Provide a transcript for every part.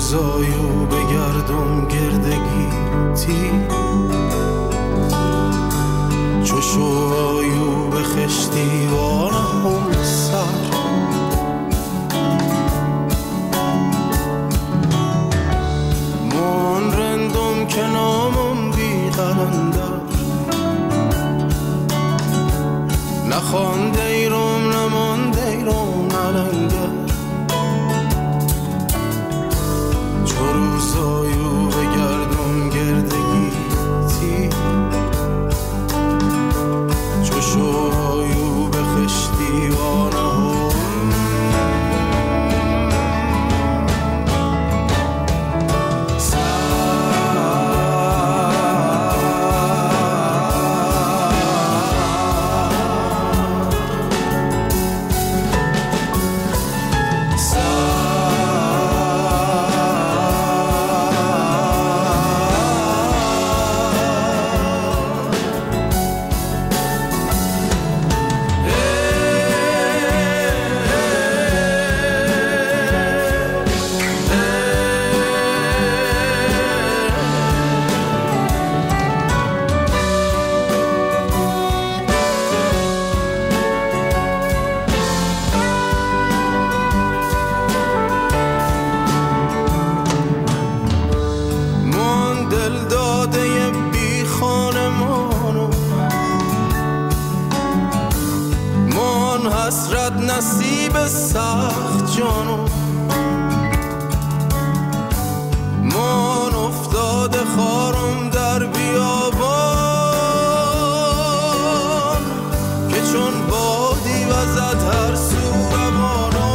روزایو بگردم گردگیتی چو شوایو به خشتیوانم سر من رندم که نامم بی قلندر نخوانده ایرم نمانده ایرم نلنگر چو روزایو بگردم گردگیتی چو شوایو به خشتیوانم حسرت نصیب سخت جانو من افتاده خارم در بیابان که چون بادی وزد هر سو روانم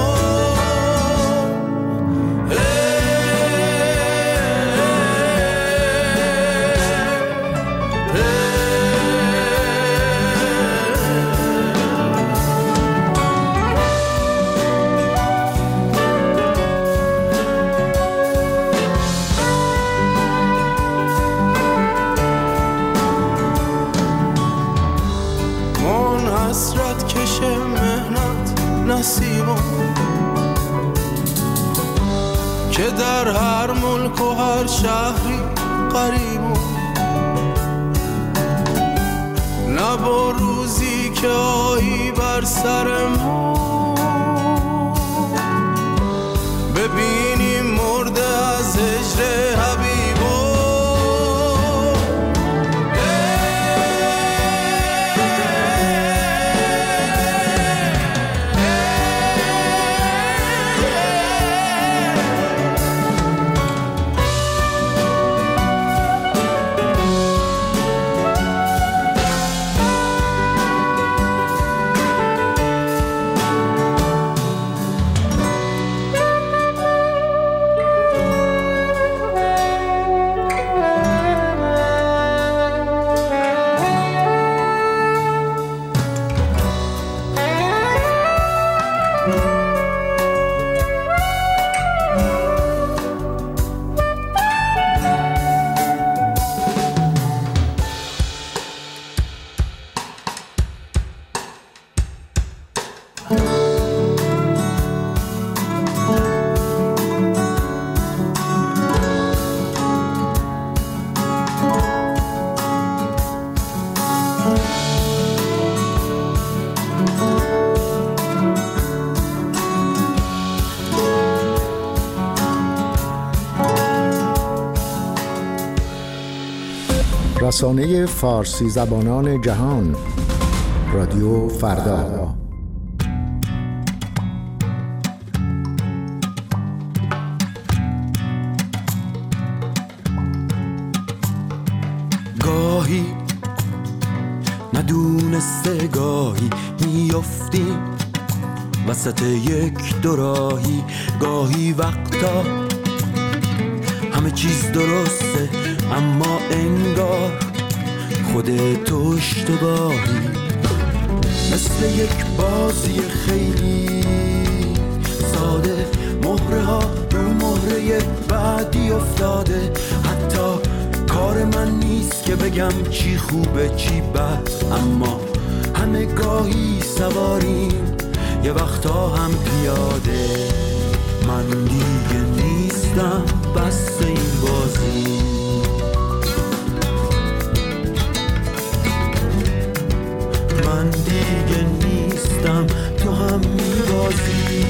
حسرت کش مهنت نصیبم که در هر ملک و هر شهری قریبم نه با روزی که آیی بر سر ما ببینیم مرده از هجر حبیبم رسانه فارسی زبانان جهان رادیو فردا. گاهی ندونسته گاهی میافتیم وسط یک دوراهی، گاهی وقتا همه چیز درسته اما انگار خودت اشتباهی، مثل یک بازی خیلی ساده، مهره ها رو مهره بعدی افتاده. حتی کار من نیست که بگم چی خوبه چی بد، اما همه گاهی سواریم یه وقتا هم پیاده. من دیگه نیستم بس این بازی. من دیگه نیستم تو هم میبازی.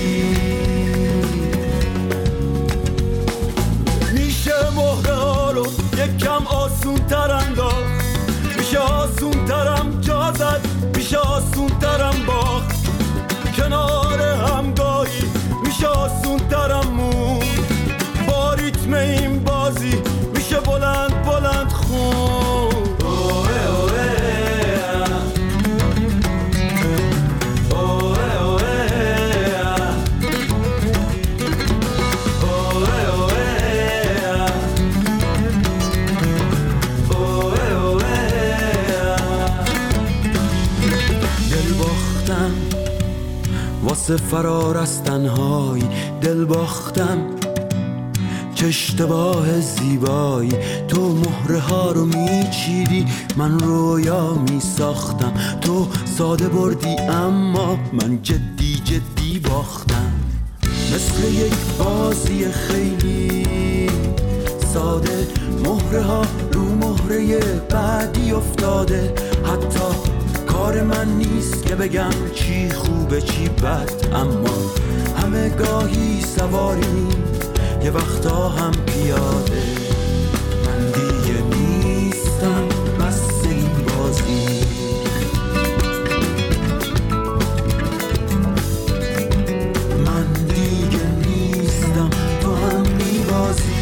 میشه مهره ها رو یکم آسون تر انداخت، میشه آسون ترم جا زد، میشه آسون ترم باخت کنار همگاهی، میشه آسون ترم مون با ریتم این بازی، میشه بلند بلند خون. واسه فرار از تنهایی دل باختم، چه اشتباه زیبایی. تو مهره ها رو میچیدی، من رویا میساختم. تو ساده بردی اما من جدی جدی باختم. مثل یک بازی خیلی ساده، مهره ها رو مهره بعدی افتاده. حتی کار من نیست که بگم چی خوبه چی بد، اما همه گاهی سواریم یه وقتا هم پیاده. من دیگه نیستم بس این بازی. من دیگه نیستم تو هم میبازی.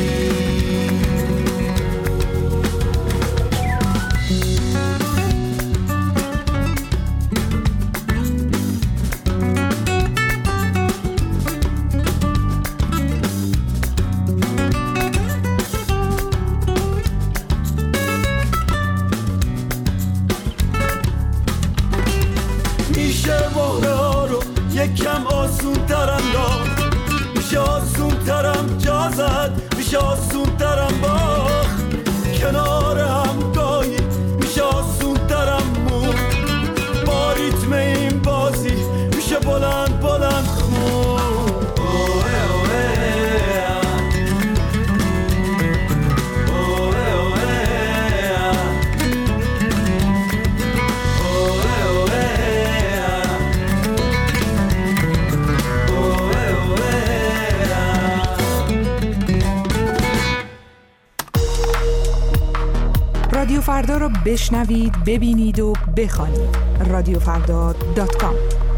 یکم آسون ترم داد، میشه آسون ترم جا زد، میشه آسون ترم باخت کنار همگاهی، میشه آسون ترم مون با ریتم این بازی، میشه بلند بلند خون. رادیو فردا رو بشنوید، ببینید و بخوانید. radiofrda.com.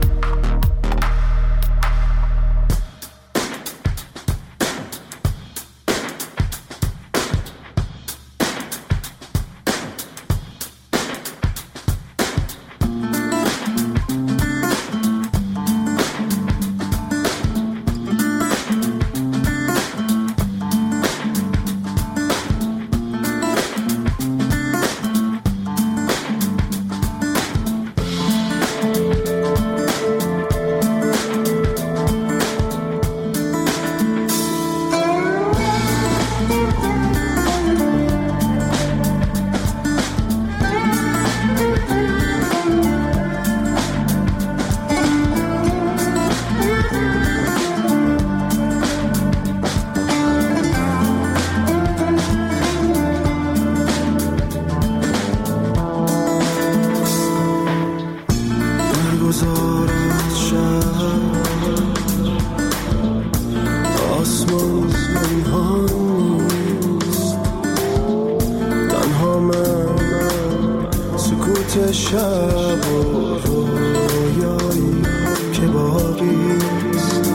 شب و رویایی که باقیست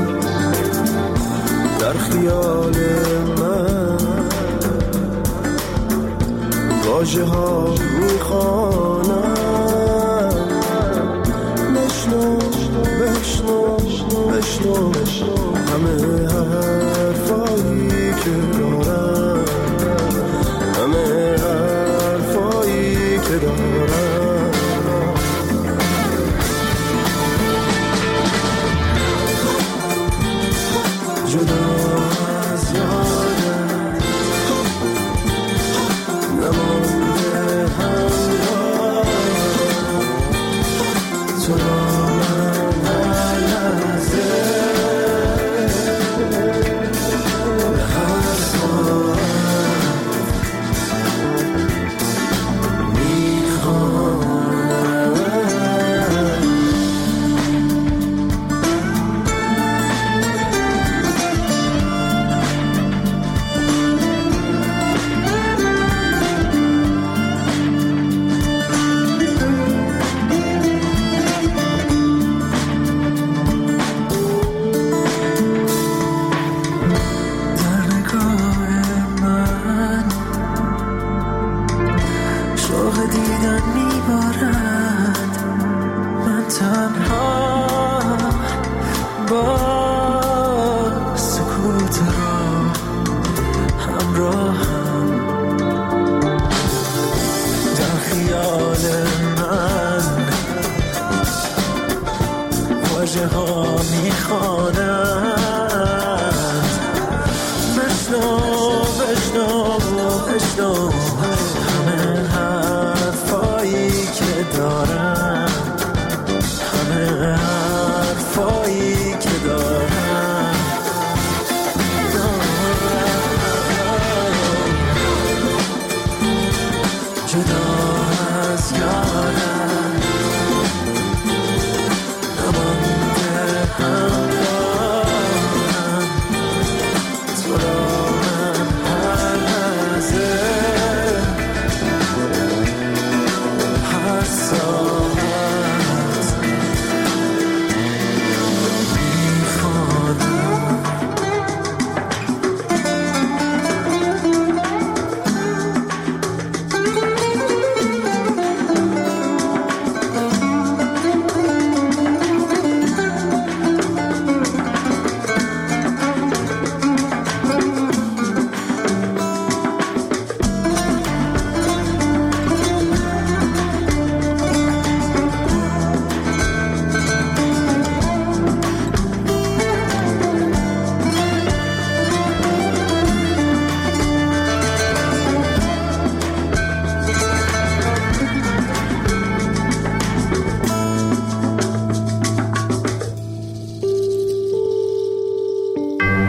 در خیال من، واژه ها میخوانم بشنو بشنو بشنو همه حرفایی که دارم، همه حرفایی که دارم. جدا از یادت نمانده همراه تو را من هر لحظه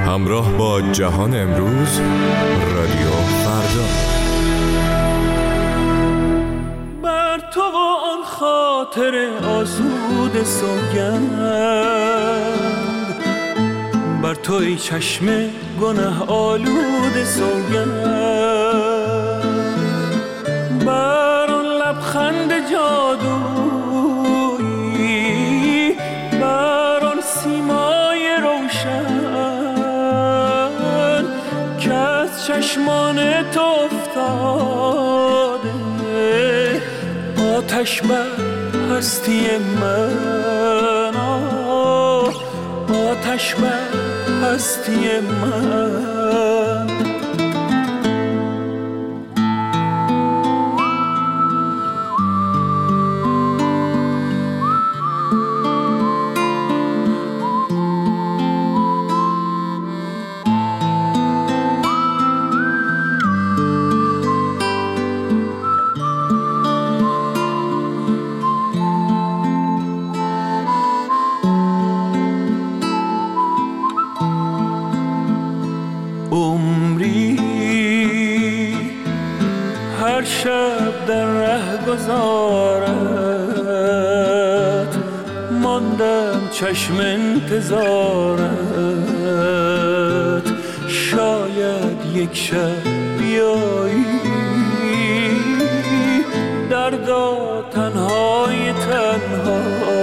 همراه با جهان امروز، رادیو فردا. بر تو و آن خاطر آسوده سوگند، بر تو ای چشم گناه آلوده سوگند، بر آن لبخند جادویی، بر آن سیمای روشن که از چشمان تو افتاده، آتش بر هستی من، آتش بر هستی من. هر شب در ره گذارت، ماندم چشم انتظارت، شاید یک شب بیایی دردا تنهای تنها،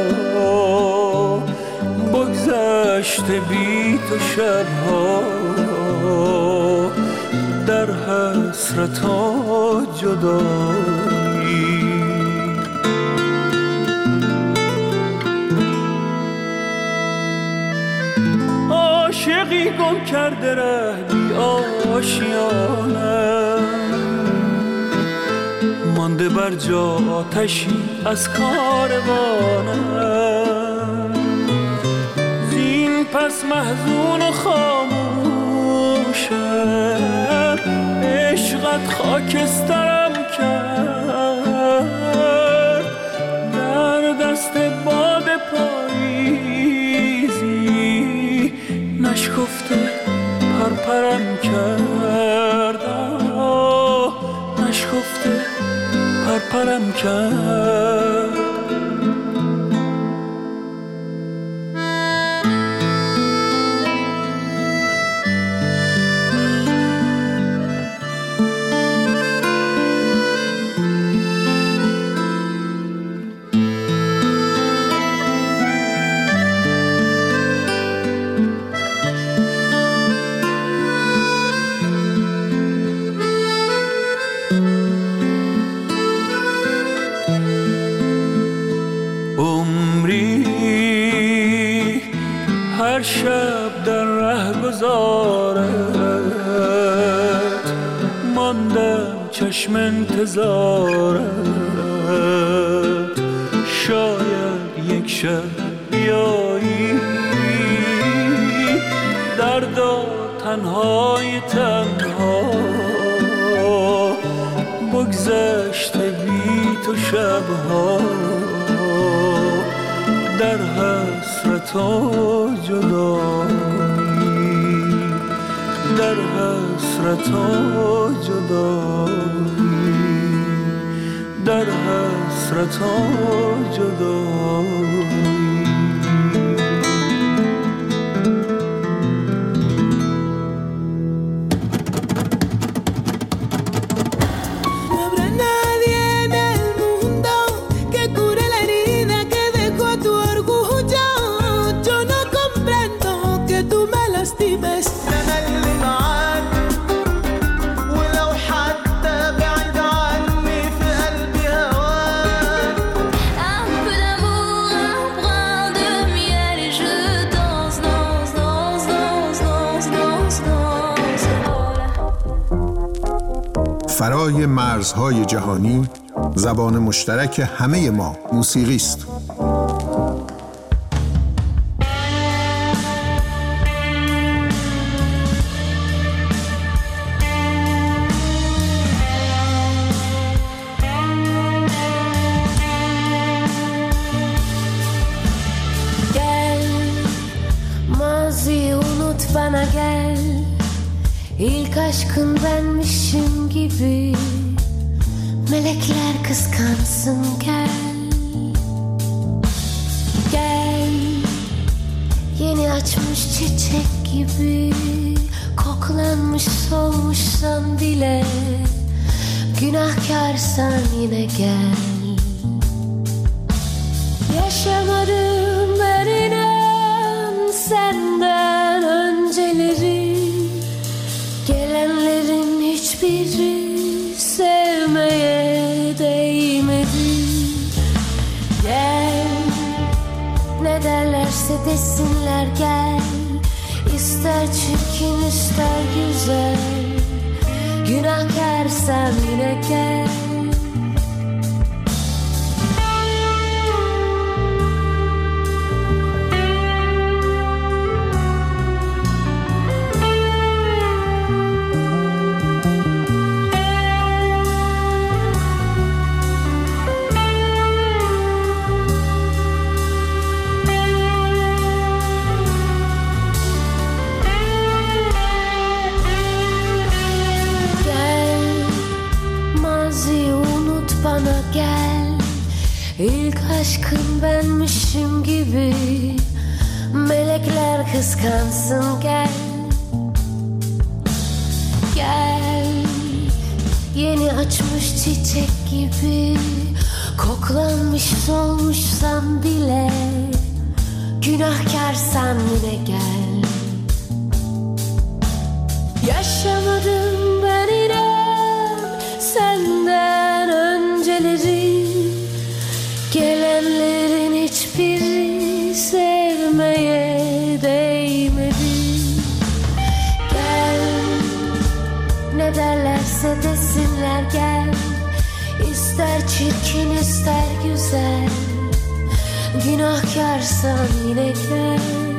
بگذشته بی تو شبها در حسرت و جدایی. عاشقی گم کرده ره بی آشیانه، مانده بر جا آتشی از کاروانم، زین پس محزون و خاموشم، عشقت خاکسترم کرد، در دست باد پاییزی نشکفته پرپرم کرد، نشکفته پرپرم کرد. هر شب در ره گذارت، ماندم چشم انتظارت، شاید یک شب بیایی دردا تنهای تنها، بگذشته بی تو شبها در حسرت و جدایی، در حسرت و جدایی، در حسرت و جدایی. فرای مرزهای جهانی، زبان مشترک همه ما موسیقی است. Quel, mas eu não te bana gel, ilk aşkın benmişim gibi. Melekler kıskansın gel. Gel, yeni açmış çiçek gibi. Koklanmış solmuşsan bile, günahkarsan yine gel. Yaşamadım ben inan senden önceleri. Gelenlerin hiçbiri sevmeye değmedi. Gel, ne derlerse desinler gel. İster çirkin ister güzel, günahkarsan yine gel. İlk aşkın benmişim gibi. Melekler kıskansın gel. Gel, yeni açmış çiçek gibi. Koklanmış solmuşsan bile, günahkarsan yine gel. Yaşamadım ben inan senden önceleri. Gelenlerin hiçbiri sevmeye değmedi. Gel, ne derlerse desinler gel. İster çirkin ister güzel, günahkarsan yine gel.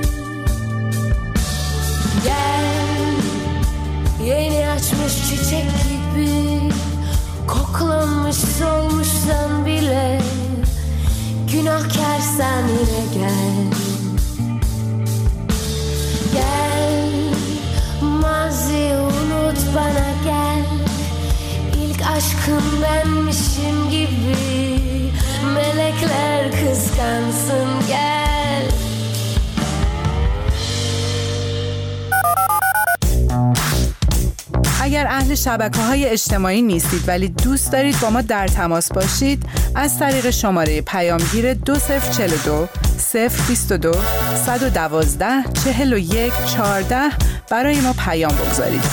Gel, yeni açmış çiçek gibi. Koklanmış solmuşsan bile, günahkarsan yine gel. Gel, maziyi unut bana gel. İlk aşkın benmişim gibi. Melekler kıskansın gel. اگر اهل شبکه‌های اجتماعی نیستید ولی دوست دارید با ما در تماس باشید، از طریق شماره پیامگیر 2042 022 112 41 14 برای ما پیام بگذارید.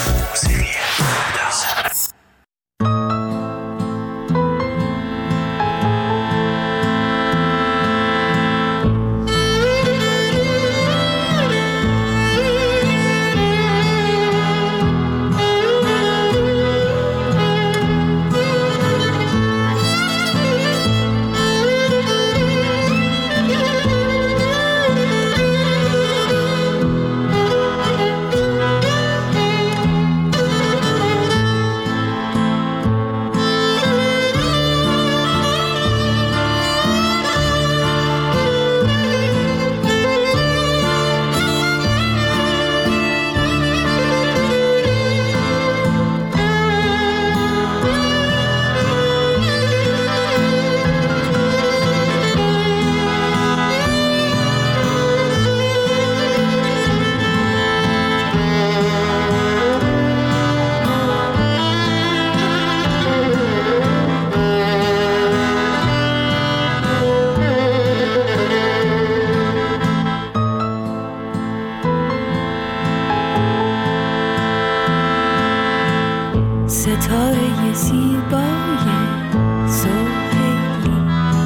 ستاره زیبای سهیلی،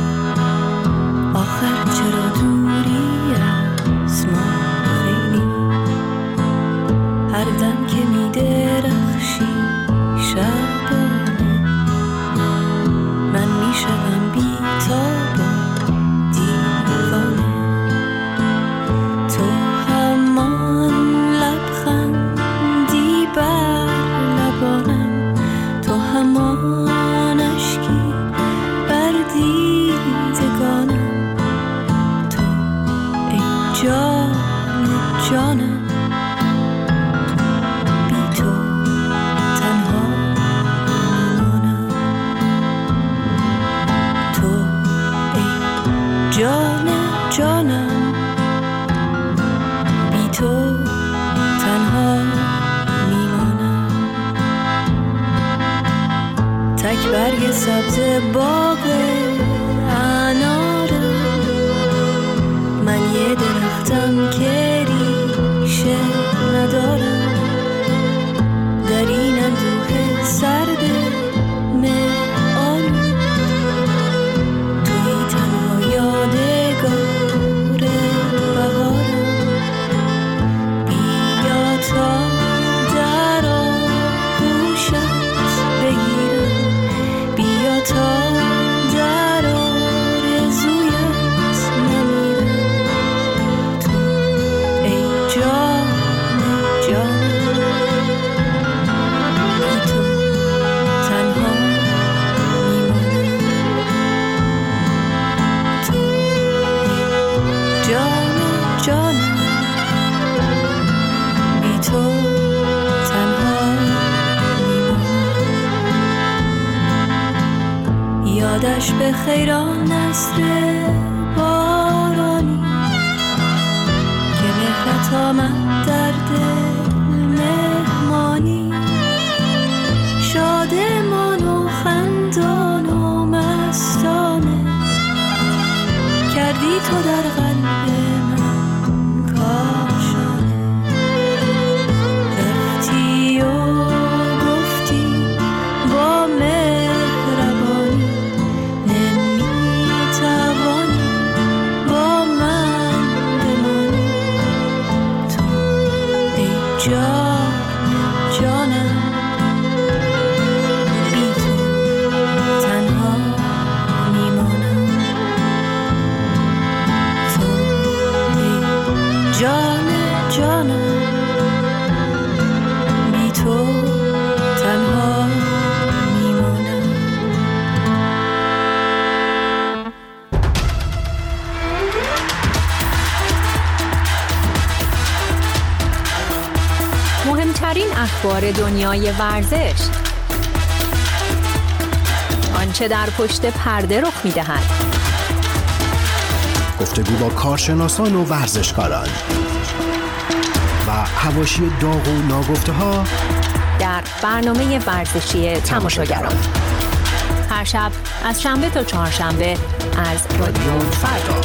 آخر چرا دوری از ما خیلی؟ هر دم که می درخشی شبانه، من می شدم بی تاب و دیوانه. تو همان لبخندی بر لبانم، تو همان اشکی بر دیدگانم، تو ای جان جانم، برگ سبز باغ انارم، من یه درختم که ریشه ندارم، در این اندوه سرد مه‌آلود توی تنها یادگار بهارم. بیا تا در آغوشت بگیرم، بیا تا در آرزویت نمیرم، تو ای جان جانم، بی تو تنها میمانم، تو ای جان جانم، بی تو تنها میمانم. یادش به خیران نصر بارانی که مهرت آمد در دل مهمانی، شادمان و خندان و مستانه کردی تو در قلب من کاشانه. رفتی و گفتی با مهربانی نمیتوانی با من بمانی، تو ای جان جانم، بی تو تنها میمانم، تو ای جان جانم، بی تو تنها میمانم. مهمترین اخبار دنیای ورزش، آنچه در پشت پرده رخ می‌دهد، گفتگو با کارشناسان و ورزشکاران و حواشی داغ و ناگفته‌ها در برنامه ورزشی تماشاگران، هر شب از شنبه تا چهارشنبه از رادیو فردا.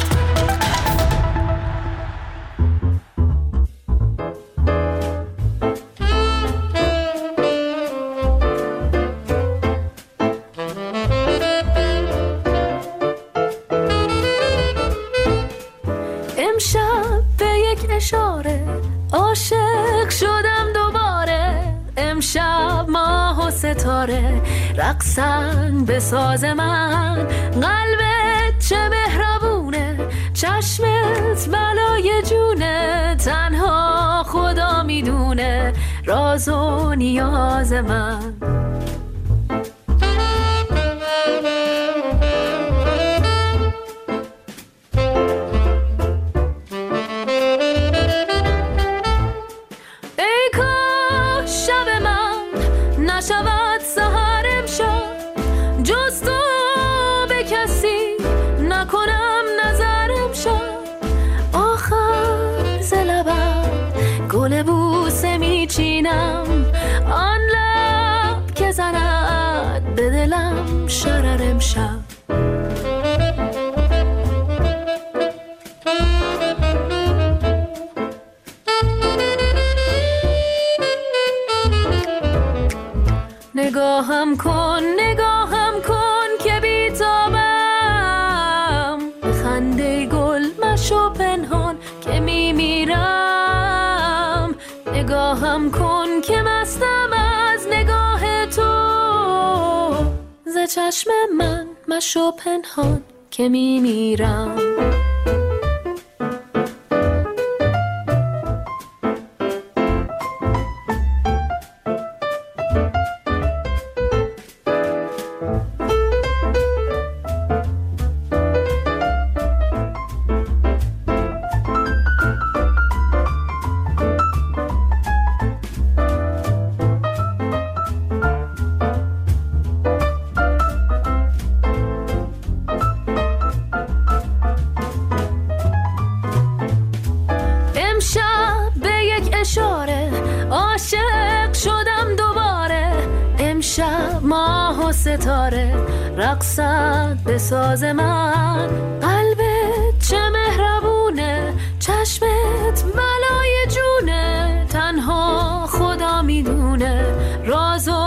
امشب به یک اشاره عاشق شدم دوباره، امشب ماه و ستاره رقصن به ساز من، قلبت چه مهربونه، چشمت بلای جونه، تنها خدا میدونه راز و نیاز من. ای کاش شب من نشود سحر امشب، جز تو به کسی نکنم نظر امشب، آخر ز لبم گل بوسه میچینم، آن لب که زند به دلم شرر امشب. نگاهم کن که بیتابم، به خنده گل مشو پنهان که میمیرم، نگاهم کن که مستم از نگاه تو، ز چشم من مشو پنهان که میمیرم. ستاره رقصد به ساز من. قلبت چه مهربونه، چشمت ملای جونه، تنها خدا میدونه راز و